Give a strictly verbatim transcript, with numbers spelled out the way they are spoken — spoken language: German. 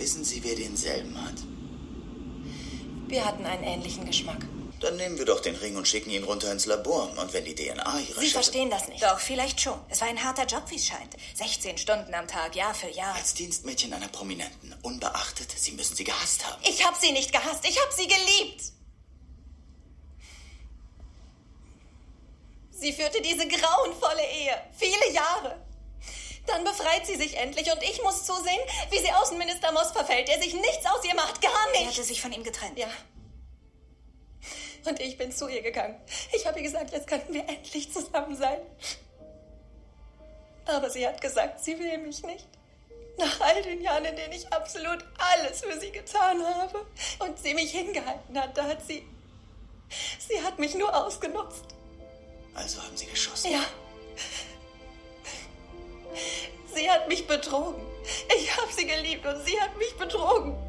Wissen Sie, wer denselben hat? Wir hatten einen ähnlichen Geschmack. Dann nehmen wir doch den Ring und schicken ihn runter ins Labor. Und wenn die D N A ihrer Sie Schätze... verstehen das nicht. Doch, vielleicht schon. Es war ein harter Job, wie es scheint. sechzehn Stunden am Tag, Jahr für Jahr. Als Dienstmädchen einer Prominenten. Unbeachtet, Sie müssen sie gehasst haben. Ich habe sie nicht gehasst, ich habe sie geliebt. Sie führte diese grauenvolle Ehe. Viele Jahre. Dann befreit sie sich endlich und ich muss zusehen, wie sie Außenminister Moss verfällt, der sich nichts aus ihr macht, gar Sie nicht. hatte sich von ihm getrennt. Ja. Und ich bin zu ihr gegangen. Ich habe ihr gesagt, jetzt könnten wir endlich zusammen sein. Aber sie hat gesagt, sie will mich nicht. Nach all den Jahren, in denen ich absolut alles für sie getan habe und sie mich hingehalten hat, da hat sie... Sie hat mich nur ausgenutzt. Also haben Sie geschossen? Ja. Sie hat mich betrogen. Ich habe sie geliebt und sie hat mich betrogen.